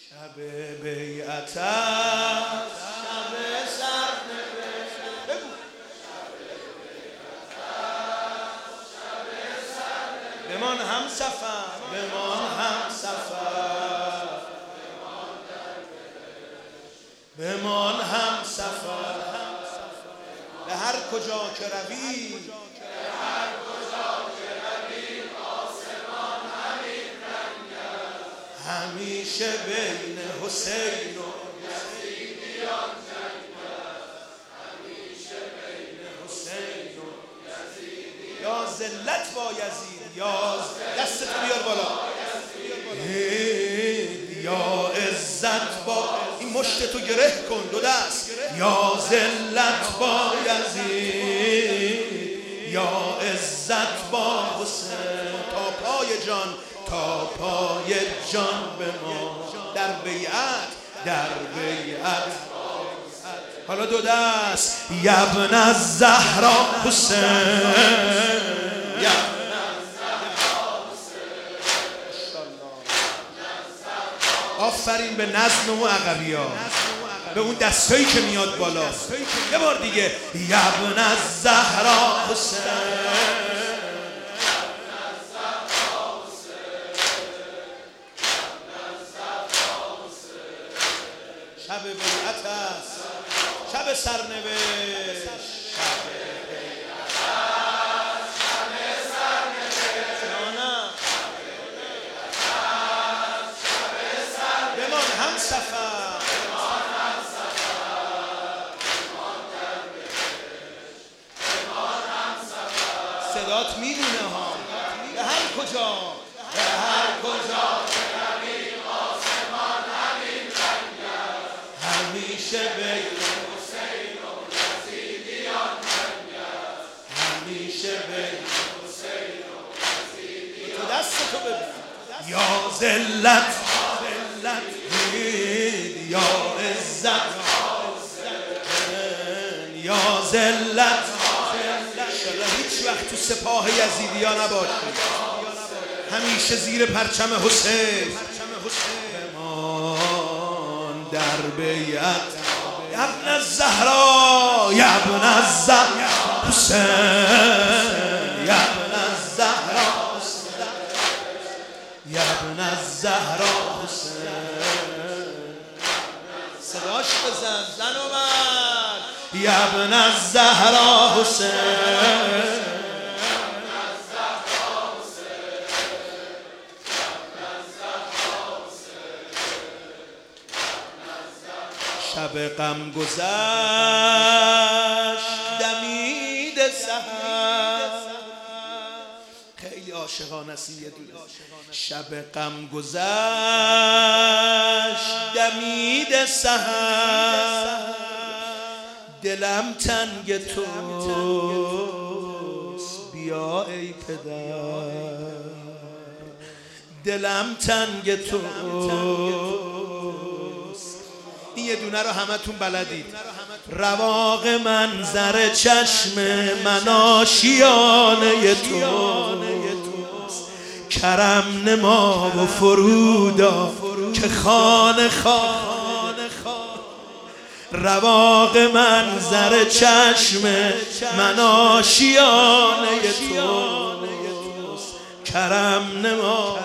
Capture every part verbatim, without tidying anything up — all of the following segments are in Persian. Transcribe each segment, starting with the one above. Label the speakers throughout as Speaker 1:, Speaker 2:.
Speaker 1: شب بیعت است، شب سرنوشت. بگو بمان هم سفر، بمان هم سفر، بمان هم سفر. به هر کجا که روی، به هر کجا که روی، آسمان همین رنگ است. همیشه بین حسین و یزیدیان جنگ است. همیشه بین حسین و یزیدیان. یا ذلت با یزید، یا دستتو بیار بالا، یا عزت با این مشتتو گره کن دو دست. یا ذلت با یزید، یا عزت با حسین. تا پای جان، تا پای جان به ما در بیعت، در بیعت. حالا دو دست. یبن الزهرا حسین، آفرین به نظم و عقبیا، به اون دستایی که میاد بالا. یه بار دیگه. یبن الزهرا حسین، شب بیعت است، شب سرنوشت. هم سفر، بمان هم سفر، بمان هم سفر. صدات میمونه ها. به هر کجا، به هر کجا که روی، آسمان همین رنگ است. همیشه بین حسین و یزیدیان جنگ است. همیشه بین حسین و یزیدیان. تو دستتو ببین. یا ذلت، یا عزت، یا ذلت. انشالله هیچ وقت تو سپاه یزیدیا نباشید، همیشه زیر پرچم حسین بمان در بیعت. یبن الزهرا، یبن الزهرا حسین، یبن الزهرا حسین، یبن الزهرا حسین. صداش بزن زن و مرد. یبن الزهرا حسین، شب غم گذشت دمید سحر. خیلی عاشقانه است یه دونه. شب غم گذشت دمید سحر، دلم تنگ توست بیا ای پدر، دلم تنگ توست. این یه دونه رو همتون بلدید. رواق منظر چشم من آشیانه توست، کرم نما و فرودا که خانه خانه. رواق منظر چشم من آشیانه توست، کرم نما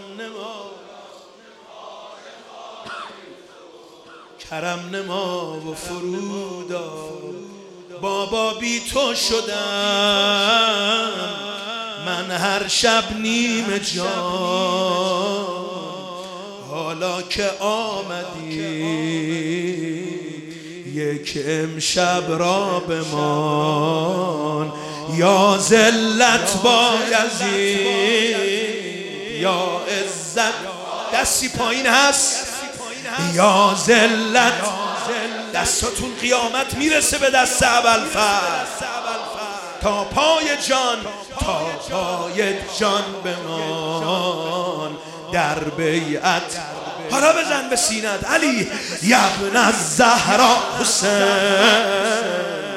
Speaker 1: کرم نما و فرودا. بابا بی تو شدم من هر شب نیم جان، حالا که آمدی یک امشب را بمان. یا ذلت با یزید، یا عزت. دستی پایین هست. یا ذلت. دستاتون قیامت میرسه به دست ابوالفضل. تا پای جان، تا پای جان بمان در بیعت. حالا بزن به سینت علی. یبن الزهرا حسین،